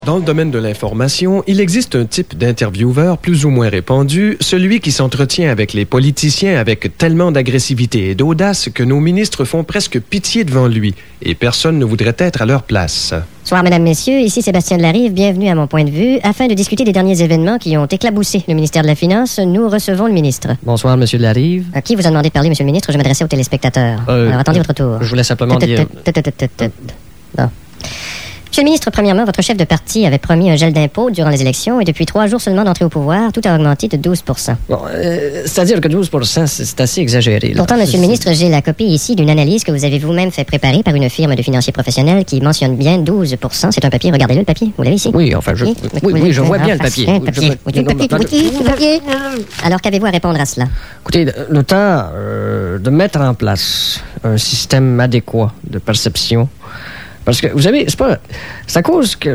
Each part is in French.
Dans le domaine de l'information, il existe un type d'intervieweur plus ou moins répandu, celui qui s'entretient avec les politiciens avec tellement d'agressivité et d'audace que nos ministres font presque pitié devant lui, et personne ne voudrait être à leur place. Bonsoir, mesdames, messieurs. Ici Sébastien Delarive. Bienvenue à Mon Point de vue. Afin de discuter des derniers événements qui ont éclaboussé le ministère de la Finance, nous recevons le ministre. Bonsoir, monsieur Delarive. Qui vous a demandé de parler, monsieur le ministre? Je m'adressais aux téléspectateurs. Alors, attendez votre tour. Je voulais simplement dire... Bon. Monsieur le ministre, premièrement, votre chef de parti avait promis un gel d'impôts durant les élections et depuis 3 jours seulement d'entrée au pouvoir, tout a augmenté de 12 %. Bon, c'est-à-dire que 12 %, c'est assez exagéré. Là. Pourtant, monsieur le ministre, j'ai la copie ici d'une analyse que vous avez vous-même fait préparer par une firme de financiers professionnels qui mentionne bien 12 %. C'est un papier, regardez-le, le papier. Vous l'avez ici? Oui, enfin, je vois bien le papier. Alors, qu'avez-vous à répondre à cela? Écoutez, le temps de mettre en place un système adéquat de perception. Parce que, vous savez, c'est à cause que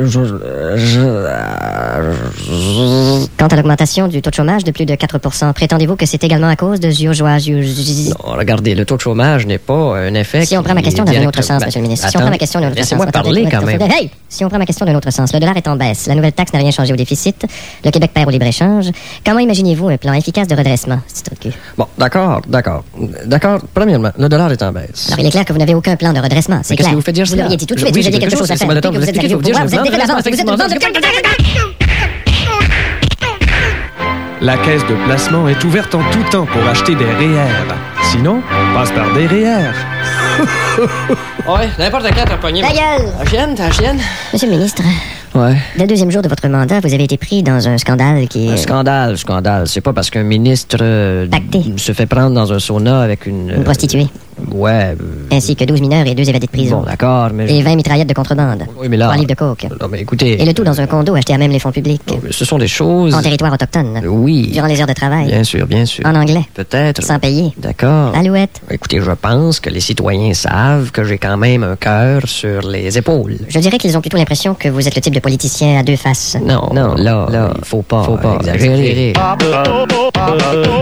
Quant à l'augmentation du taux de chômage de plus de 4 %, prétendez-vous que c'est également à cause de Non, regardez, le taux de chômage n'est pas un effet... Si on prend ma question dans un autre sens, monsieur le ministre. Si on prend ma question dans un autre sens... Laissez-moi parler, quand même. Hey! Si on prend ma question d'un autre sens, le dollar est en baisse. La nouvelle taxe n'a rien changé au déficit. Le Québec perd au libre-échange. Comment imaginez-vous un plan efficace de redressement, ce truc? Bon, d'accord. Premièrement, le dollar est en baisse. Alors, il est clair que vous n'avez aucun plan de redressement. C'est clair. Qu'est-ce que vous faites dire ça? Vous l'auriez dit tout de suite. Vous avez quelque chose à faire. Vous êtes arrivé au pouvoir, vous êtes dégueulasse. Vous êtes une bande de... La caisse de placement est ouverte en tout temps pour acheter des REER. Sinon, passe par des REER. Ouais, n'importe quand t'as pogné. Ta gueule! Ta chienne? Monsieur le ministre... Ouais. Dès le deuxième jour de votre mandat, vous avez été pris dans un scandale qui est... Un scandale. C'est pas parce qu'un ministre se fait prendre dans un sauna avec une prostituée. Ouais. Ainsi que 12 mineurs et 2 évadés de prison. Bon, d'accord, mais... Et 20 mitraillettes de contrebande. Oui, mais là... 3 livres de coke. Non, mais écoutez... Et le tout dans un condo acheté à même les fonds publics. Non, mais ce sont des choses... En territoire autochtone. Oui. Durant les heures de travail. Bien sûr. En anglais. Peut-être. Sans payer. D'accord. Alouette. Écoutez, je pense que les citoyens savent que j'ai quand même un cœur sur les épaules. Je dirais qu'ils ont plutôt l'impression que vous êtes le type de politicien à 2 faces. Non, là, il faut pas exagérer.